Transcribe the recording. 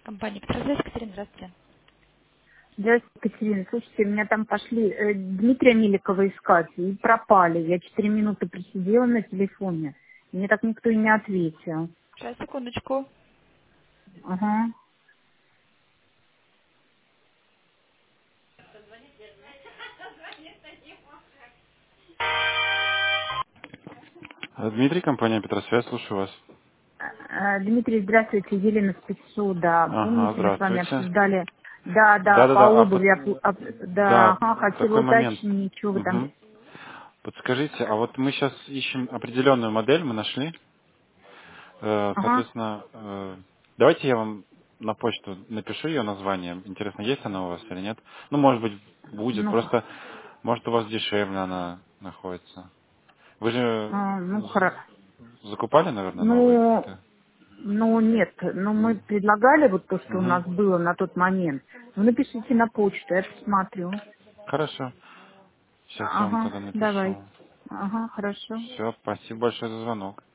Компания «Петросвязь», Екатерина, здравствуйте. Здравствуйте, Екатерина. Слушайте, меня там пошли Дмитрия Миликова искать и пропали. Я 4 минуты просидела на телефоне. Мне так никто и не ответил. Сейчас, секундочку. Ага. Дмитрий, компания Петросвязь, слушаю вас. Дмитрий, здравствуйте, Елена Спецсуда. Ага, Помните, мы с вами здравствуйте. обсуждали? Да, да, по Да-да-да, обуви. Да, да, ага, хотела такой момент. уточнить, что вы там. Мгм. Подскажите, а вот мы сейчас ищем определенную модель, мы нашли. Ага. Соответственно, давайте я вам на почту напишу ее название. Интересно, есть она у вас или нет? Ну, может быть, будет. Ну, Просто, может, у вас дешевле она находится. Вы же ну, хорошо. закупали, наверное, новые Ну, какие-то? ну, нет, ну, мы предлагали вот то, что у нас Мгм. было на тот момент. Вы напишите на почту, я посмотрю. Хорошо. Сейчас я вам Ага, тогда давай. напишу. Ага, хорошо. Все, спасибо большое за звонок.